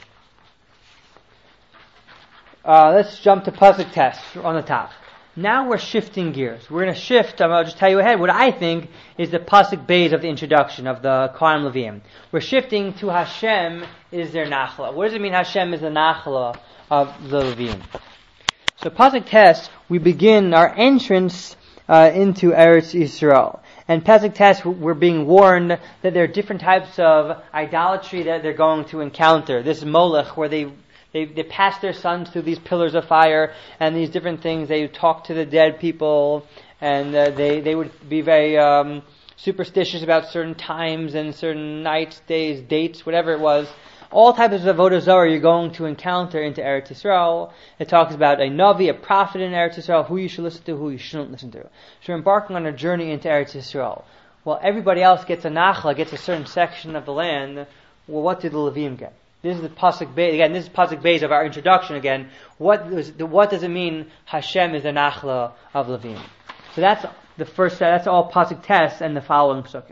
Speaker 1: Uh, let's jump to pasuk test on the top. Now we're shifting gears. We're going to shift, I'll just tell you ahead, what I think is the pasuk beis of the introduction of the Kohanim Levim. We're shifting to Hashem is their nachla. What does it mean Hashem is the nachla of the Levim? So pasuk test, we begin our entrance uh, into Eretz Yisrael. And pasuk test, we're being warned that there are different types of idolatry that they're going to encounter. This Molech, where they They, they pass their sons through these pillars of fire and these different things. They talk to the dead people, and uh, they, they would be very um, superstitious about certain times and certain nights, days, dates, whatever it was. All types of avodah zarah you're going to encounter into Eretz Yisrael. It talks about a navi, a prophet in Eretz Yisrael, who you should listen to, who you shouldn't listen to. So we're embarking on a journey into Eretz Yisrael. Well, everybody else gets a nachla, gets a certain section of the land. Well, what did the Levim get? This is the pasuk beis again. This is pasuk beis of our introduction again. What does what does it mean? Hashem is the nachla of Levim. So that's the first. That's all pasuk test and the following psukim.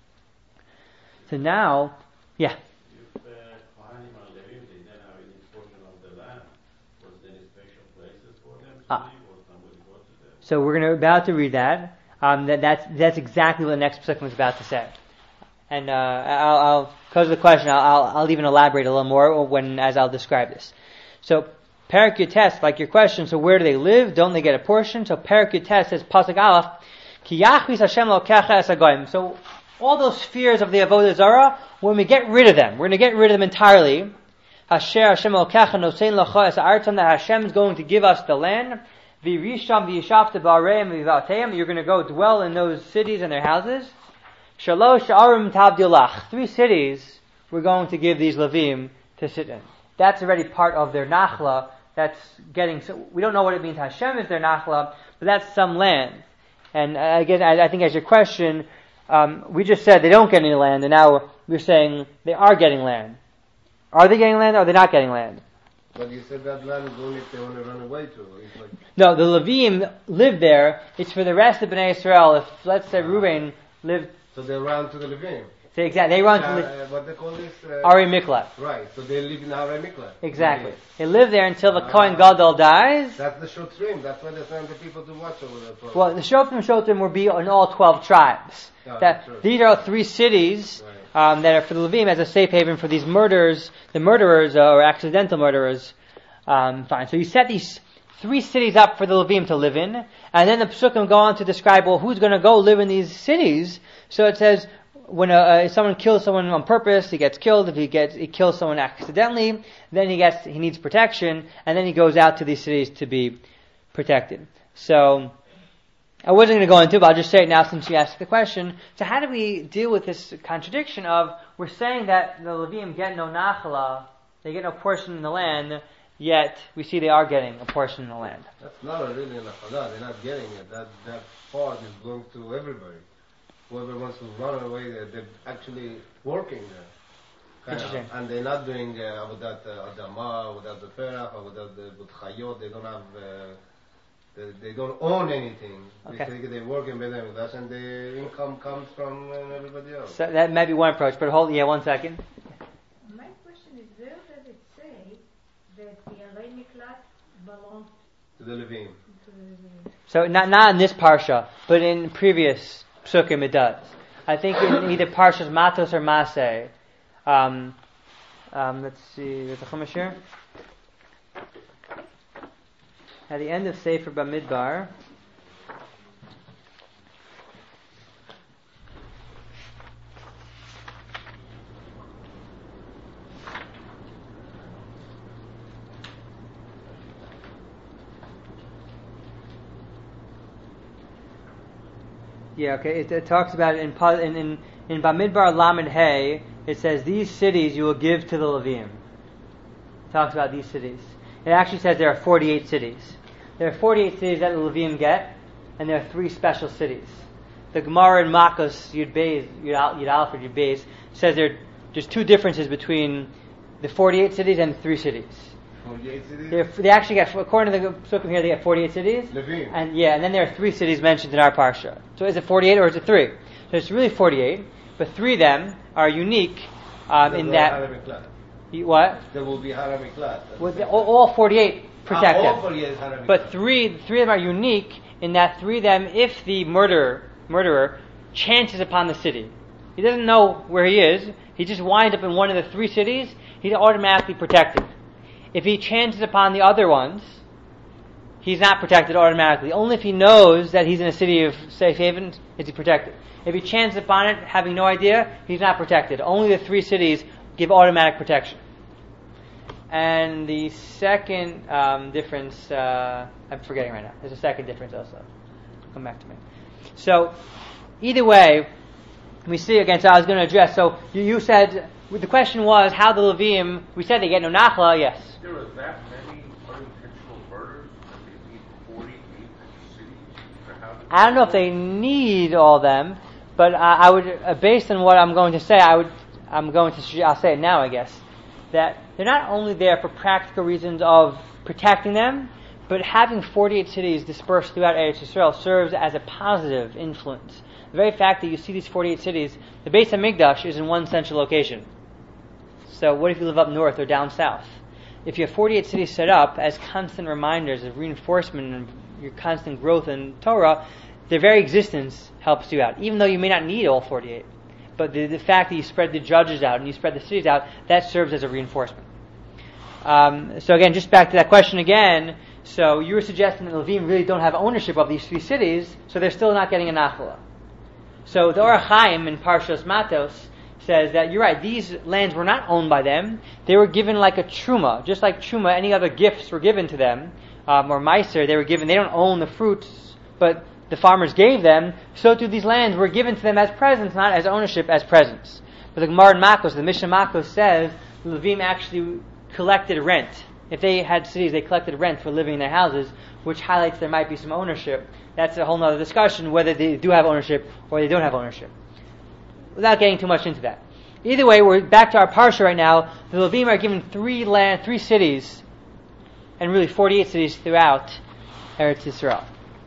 Speaker 1: So now, yeah.
Speaker 7: If Kohanim and Levim they didn't have any portion of the land, was there any special places for them to
Speaker 1: Ah.
Speaker 7: live, or somebody go to them?
Speaker 1: So we're going to about to read that. Um, that that's that's exactly what the next psukim is about to say. And uh, I'll, I'll, because of the question, I'll, I'll, I'll even elaborate a little more when, as I'll describe this. So, Parak Yutes, like your question, so where do they live? Don't they get a portion? So, Parak Yutes says, Pasuk Aleph, Ki yachvis Hashem lokecha es hagoyim. So, all those fears of the avodah zarah, when we get rid of them, we're going to get rid of them entirely. Hasher Hashem lokecha nosein lacha es ha'artzon, that Hashem is going to give us the land. V'yisham v'yishafte ba'areim v'yvateim. You're going to go dwell in those cities and their houses. Shalosh Arim Tabdilach. Three cities we're going to give these Levim to sit in. That's already part of their nachla. That's getting, so we don't know what it means Hashem is their nachla, but that's some land. And uh, again, I, I think as your question, um, we just said they don't get any land, and now we're saying they are getting land. Are they getting land or are they not getting land?
Speaker 4: But you said that land is only if they want to run away to. It's like,
Speaker 1: No, the Levim live there. It's for the rest of Bnei Israel. If, let's say, Reuben lived,
Speaker 4: so they run to the Levim.
Speaker 1: so exactly, they run
Speaker 4: Uh,
Speaker 1: to the
Speaker 4: what they call this? Uh,
Speaker 1: Ari Miklat.
Speaker 4: Right, so they live in Ari Miklat.
Speaker 1: Exactly.
Speaker 4: Okay.
Speaker 1: They live there until the
Speaker 4: Ah.
Speaker 1: Kohen Gadol dies.
Speaker 4: That's the short stream. That's why they send the people to watch over there. probably.
Speaker 1: Well, the Shoftim Shoftim will be in all twelve tribes.
Speaker 4: Oh,
Speaker 1: That
Speaker 4: true.
Speaker 1: these are three cities
Speaker 4: Right.
Speaker 1: um, that are for the Levim as a safe haven for these murderers, the murderers uh, or accidental murderers. Um, fine. So you set these three cities up for the Levim to live in, and then the Psukim go on to describe, well, who's going to go live in these cities? So it says, when uh, uh, someone kills someone on purpose, he gets killed. If he gets he kills someone accidentally, then he gets he needs protection, and then he goes out to these cities to be protected. So I wasn't going to go into it, but I'll just say it now since you asked the question. So how do we deal with this contradiction of, we're saying that the Levim get no nachala, they get no portion in the land, yet we see they are getting a portion in the land.
Speaker 4: That's not a really an achadah. They're not getting it. That that part is going to everybody. whoever wants to run away, they're, they're actually working there. Kind of.
Speaker 1: Interesting.
Speaker 4: And they're not doing uh, without uh, Adama, without the Perach, or without the Chayot. They don't have, uh, they, they don't own anything.
Speaker 1: Okay.
Speaker 4: They, they work in Beth Amikdash, and the income comes from uh, everybody else.
Speaker 1: So that might be one approach, but hold, yeah, one second.
Speaker 8: My question is, where does it say that the Alei Miklat belongs
Speaker 4: To the Levim.
Speaker 8: to the...
Speaker 1: So not not in this parsha, but in previous psukim it does. I think in either parshas Matos or Maseh. Um, um, let's see, there's a chumash here. At the end of Sefer Bamidbar. Yeah, okay. It, it talks about it in Pa- in in, in Bamidbar Lamed Hey. It says these cities you will give to the Levim. It talks about these cities. It actually says there are forty-eight cities. There are forty-eight cities that the Levim get, and there are three special cities. The Gemara in Makos Yud Beis Yud Al- Yud Aleph or Yud Beis says there there's two differences between the forty-eight cities and the three cities.
Speaker 4: forty-eight cities?
Speaker 1: They're, they actually get, according to the Sukkim here, they get forty-eight cities.
Speaker 4: Levim.
Speaker 1: And yeah, and then there are three cities mentioned in our parsha. So is it forty-eight or is it three? So it's really forty-eight, but three of them are unique um, in that. You, what?
Speaker 4: There will be Haram Miklat.
Speaker 1: Well, the, all, all forty-eight protect
Speaker 4: ah, all
Speaker 1: them.
Speaker 4: forty-eight Haram Miklat.
Speaker 1: But three, three of them are unique in that three of them, if the murderer, murderer chances upon the city, he doesn't know where he is. He just winds up in one of the three cities. He's automatically protected. If he chances upon the other ones, he's not protected automatically. Only if he knows that he's in a city of safe haven is he protected. If he chances upon it, having no idea, he's not protected. Only the three cities give automatic protection. And the second um, difference, uh, I'm forgetting right now. There's a second difference also. Come back to me. So, either way, we see again, so I was going to address, so you, you said, the question was how the Levim, we said they get no nachla, yes.
Speaker 5: There are that many unintentional murders that they need forty-eight cities to have.
Speaker 1: I don't know if they need all them, but I, I would, uh, based on what I'm going to say, I would, I'm going to, I'll say it now, I guess, that they're not only there for practical reasons of protecting them, but having forty-eight cities dispersed throughout Eretz Yisrael serves as a positive influence. The very fact that you see these forty-eight cities, the Beis HaMikdash is in one central location. So what if you live up north or down south? If you have forty-eight cities set up as constant reminders of reinforcement and your constant growth in Torah, their very existence helps you out, even though you may not need all forty-eight. But the, the fact that you spread the judges out and you spread the cities out, that serves as a reinforcement. Um, so again, just back to that question again, so you were suggesting that the Levim really don't have ownership of these three cities, so they're still not getting a nachla. So the Or HaChaim in Parshas Matos says that you're right, these lands were not owned by them. They were given like a truma. Just like truma, any other gifts were given to them, um, or meiser, they were given, they don't own the fruits, but the farmers gave them, so too these lands were given to them as presents, not as ownership, as presents. But the Gemara in Makos, the Mishnah Makos says, the Levim actually collected rent. If they had cities, they collected rent for living in their houses, which highlights there might be some ownership. That's a whole other discussion, whether they do have ownership or they don't have ownership. Without getting too much into that. Either way, we're back to our parsha right now. The Levim are given three land, three cities, and really forty-eight cities throughout Eretz Yisrael.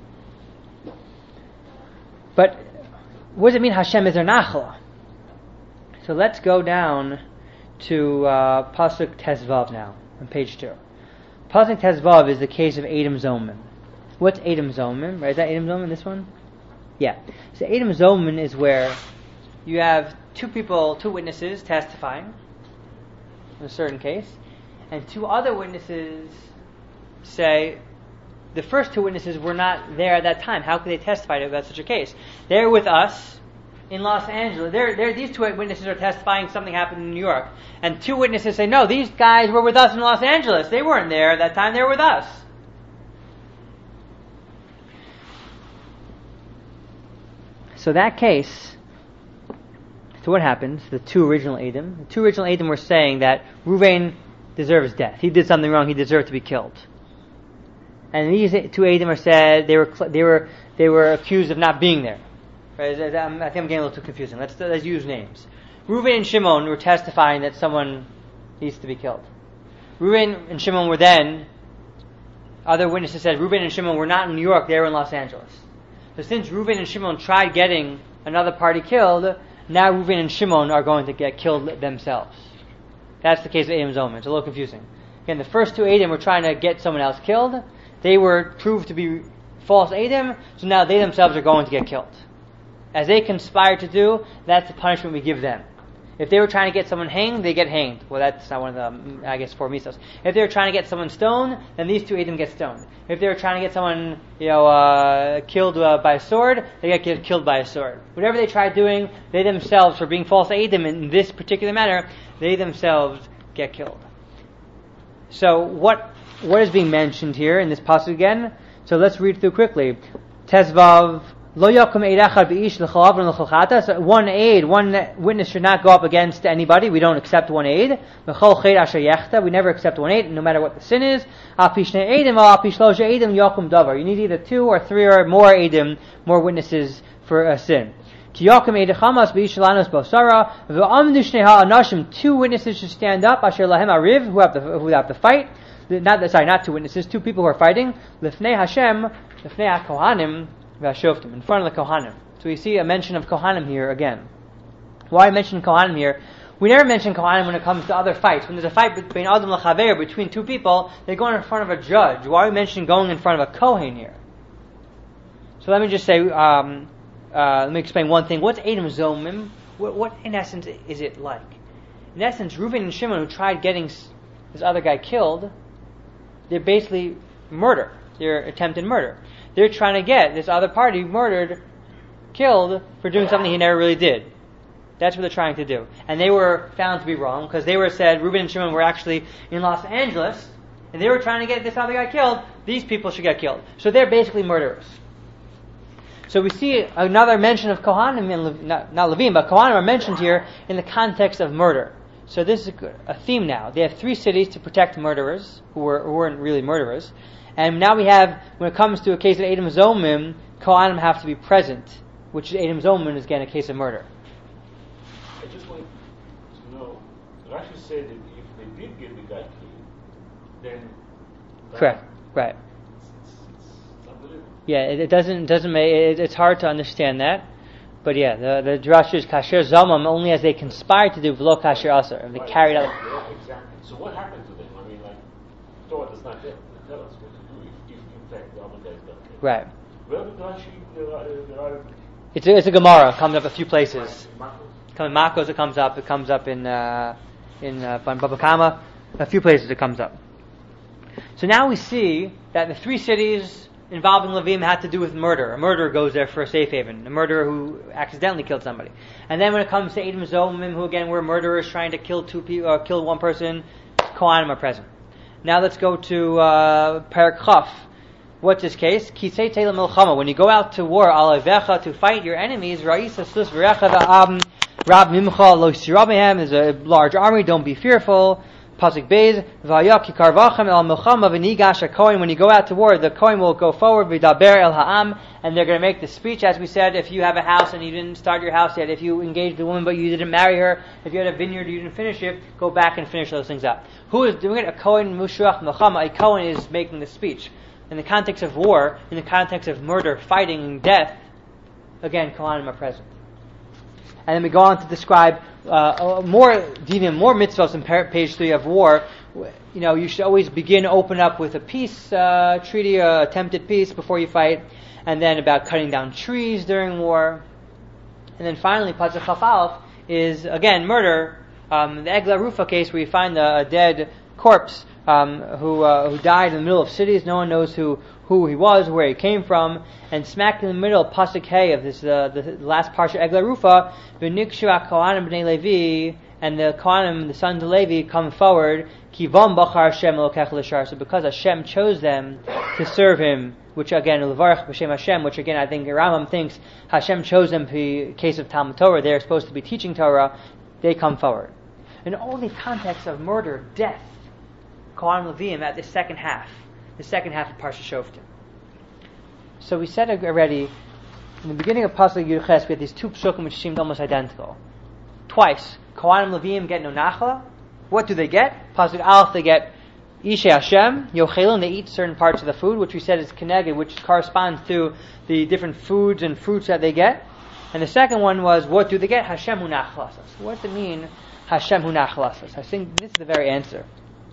Speaker 1: But what does it mean Hashem is their nachla? So let's go down to uh, Pasuk Tezvav now, on page two. Pasuk Tezvav is the case of Edom Zoman. What's Edom Zoman? Right, is that Edom Zoman, this one? Yeah. So Edom Zoman is where you have two people, two witnesses testifying in a certain case, and two other witnesses say, the first two witnesses were not there at that time. How could they testify about such a case? They're with us in Los Angeles. They're, they're, these two witnesses are testifying something happened in New York. And two witnesses say, no, these guys were with us in Los Angeles. They weren't there at that time. They were with us. So that case, so what happens? The two original Edom, the two original Edom were saying that Ruvain deserves death. He did something wrong. He deserved to be killed. And these two Edom are said they were they were they were accused of not being there. Right? I'm, I think I'm getting a little too confusing. Let's, let's use names. Reuven and Shimon were testifying that someone needs to be killed. Reuven and Shimon were then, other witnesses said Reuven and Shimon were not in New York, they were in Los Angeles. So since Reuven and Shimon tried getting another party killed, now Reuven and Shimon are going to get killed themselves. That's the case of Edom Zomer. It's a little confusing. Again, the first two Edom were trying to get someone else killed. They were proved to be false Edom, so now they themselves are going to get killed. As they conspire to do, that's the punishment we give them. If they were trying to get someone hanged, they get hanged. Well, that's not one of the, I guess, four mitzvos. If they were trying to get someone stoned, then these two Edom get stoned. If they were trying to get someone, you know, uh, killed uh, by a sword, they get killed by a sword. Whatever they tried doing, they themselves, for being false Edom in this particular manner, they themselves get killed. So, what what is being mentioned here in this passage again? So let's read through quickly. Tezvav. Lo yakum eid echad b'ish l'chalav l'chalchata. So one aid, one witness should not go up against anybody. We don't accept one aid. L'chol ched asher yechta. We never accept one aid, no matter what the sin is. Al pi shnei eidim, al pi shlosha eidim yakum davar. You need either two or three or more eidim, more witnesses for a sin. Ki yakum eid chamas b'ish lanos b'osara. V'amdu shnei ha'anashim. Two witnesses should stand up. Asher lahem ariv, who have to who have to fight. Not sorry, not two witnesses. Two people who are fighting. Lifnei Hashem, lifnei haKohanim. In front of the Kohanim. So we see a mention of Kohanim here again. Why I mention Kohanim here? We never mention Kohanim when it comes to other fights. When there's a fight between Adam l'chaver, between two people, they go in front of a judge. Why are we mentioning going in front of a Kohen here? So let me just say, um, uh, let me explain one thing. What's Edom Zomim? What, what in essence is it like? In essence, Reuven and Shimon, who tried getting this other guy killed, they're basically murder. They're attempted murder. They're trying to get this other party murdered, killed, for doing something he never really did. That's what they're trying to do. And they were found to be wrong, because they were said, Reuben and Shimon were actually in Los Angeles, and they were trying to get this other guy killed. These people should get killed. So they're basically murderers. So we see another mention of Kohanim, in Le- not, not Levim, but Kohanim are mentioned here in the context of murder. So this is a theme now. They have three cities to protect murderers, who, were, who weren't really murderers. And now we have, when it comes to a case of Edom Zomim, Kohanim have to be present, which is Edom Zomim is again a case of murder.
Speaker 2: I just want to know, Rashi said that if they did get the guy killed, then...
Speaker 1: Correct, right.
Speaker 2: It's, it's, it's unbelievable.
Speaker 1: Yeah, it, it doesn't, doesn't make, it, it's hard to understand that. But yeah, the, the Drash is Kasher Zomim only as they conspired to do V'lo Kasher Asar, if they
Speaker 2: Right,
Speaker 1: carried out...
Speaker 2: yeah, exactly. So what happened to them? I mean, like, Torah does not tell, tell us what to do if, if in fact the other guys got killed.
Speaker 1: Right.
Speaker 2: Where did Rashi, there are, there are
Speaker 1: It's a, it's a Gemara. It comes up a few places.
Speaker 2: Marcos?
Speaker 1: Come in Makos, it comes up. It comes up in uh, in uh, Baba Kama. A few places it comes up. So now we see that the three cities involving Levim had to do with murder. A murderer goes there for a safe haven. A murderer who accidentally killed somebody. And then when it comes to Edom Zomim, who again were murderers trying to kill two people, uh, kill one person, Kohanim are present. Now let's go to uh, Perek Chaf. What's this case? Kisei Teilam Milchama. When you go out to war, Alavecha, to fight your enemies, Ra'isa Slus V'recha V'am Rab Mimcha Lo Sirabehem. There's a large army. Don't be fearful. Pasuk Beis V'ayak Yikarvachem El Milchama V'nigash HaKohen. When you go out to war, the Kohen will go forward V'daber El Ha'am, and they're going to make the speech. As we said, if you have a house and you didn't start your house yet, if you engaged a woman but you didn't marry her, if you had a vineyard you didn't finish it, go back and finish those things up. Who is doing it? A Kohen Mushuach Milchama. A Kohen is making the speech. In the context of war, in the context of murder, fighting, death, again, Kohanim are present. And then we go on to describe uh, more dinim, more mitzvahs in page three of war. You know, you should always begin, open up with a peace uh, treaty, uh, attempted peace before you fight, and then about cutting down trees during war. And then finally, Pasuk Chaf Aleph is, again, murder. Um, the Egla Rufa case where you find a, a dead corpse um, who uh, who died in the middle of cities. No one knows who, who he was, where he came from. And smack in the middle, Pasuk Hay of this uh, the last parsha Egla Rufa, V'nikshu HaKohanim b'nei Levi, and the Kohanim, the sons of Levi, come forward. Kivam b'char Hashem elokech l'shar. So because Hashem chose them to serve Him, which again, Levarach b'shem Hashem, which again I think Rambam thinks Hashem chose them for the case of Talmud Torah. They're supposed to be teaching Torah. They come forward. In all the context of murder, death, Kohanim Levim at the second half, the second half of Parsha Shoftim. So we said already, in the beginning of Pasuk Yud Ches, we had these two psukim which seemed almost identical. Twice, Kohanim Levim get no nachla. What do they get? Pasuk Aleph, they get Ishe Hashem, Yochelon, they eat certain parts of the food, which we said is Keneged, which corresponds to the different foods and fruits that they get. And the second one was, what do they get? Hashem hu nachlasas. What does it mean, Hashem hu nachlasas? I think this is the very answer.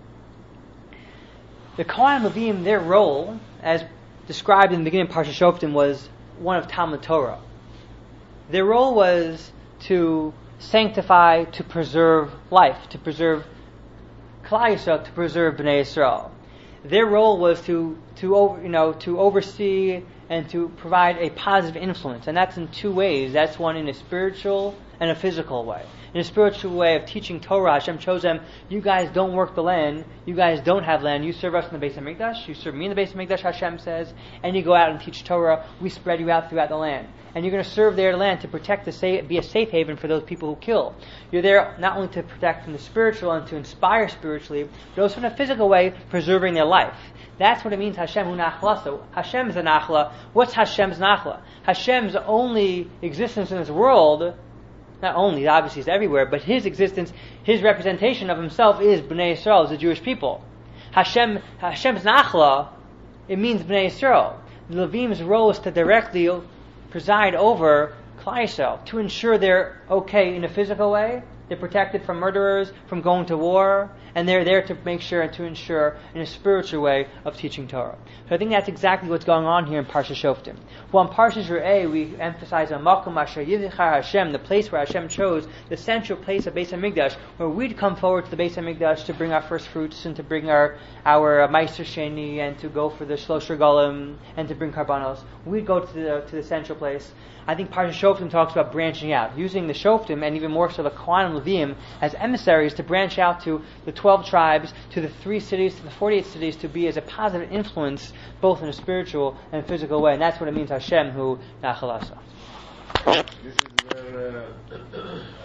Speaker 1: The Kohanim Levim, their role, as described in the beginning of Parsha Shoftim, was one of Talmud Torah. Their role was to sanctify, to preserve life, to preserve Klal Yisrael, to preserve Bnei Yisrael. Their role was to to over, you know to oversee and to provide a positive influence, and that's in two ways. That's one in a spiritual and a physical way. In a spiritual way of teaching Torah, Hashem chose them. You guys don't work the land. You guys don't have land. You serve us in the Beis Hamikdash. You serve me in the Beis Hamikdash, Hashem says, and you go out and teach Torah. We spread you out throughout the land, and you're going to serve their land to protect the safe, be a safe haven for those people who kill. You're there not only to protect from the spiritual and to inspire spiritually, but also in a physical way, preserving their life. That's what it means, Hashem hu nachla. So Hashem is a nachla. What's Hashem's nachla? Hashem's only existence in this world, not only, obviously, he's everywhere, but his existence, his representation of himself is Bnei Yisrael, is the Jewish people. Hashem, Hashem's nachla, it means Bnei Yisrael. The Levim's role is to directly preside over Klal Yisrael, to ensure they're okay in a physical way, they're protected from murderers, from going to war, and they're there to make sure and to ensure in a spiritual way of teaching Torah. So I think that's exactly what's going on here in Parsha Shoftim. Well, in Parsha Re'eh, we emphasize on Makom Asher Yizichar Hashem, the place where Hashem chose, the central place of Beis Hamikdash, where we'd come forward to the Beis Hamikdash to bring our first fruits and to bring our our uh, Meiser Sheni and to go for the Shlosh Regalim and to bring Karbanos. We'd go to the to the central place. I think Parsha Shoftim talks about branching out, using the Shoftim and even more so the Kohanim Levim as emissaries to branch out to the twelve tribes, to the three cities, to the forty-eight cities, to be as a positive influence both in a spiritual and physical way. And that's what it means, Hashem hu nachalasa.
Speaker 7: This is where uh,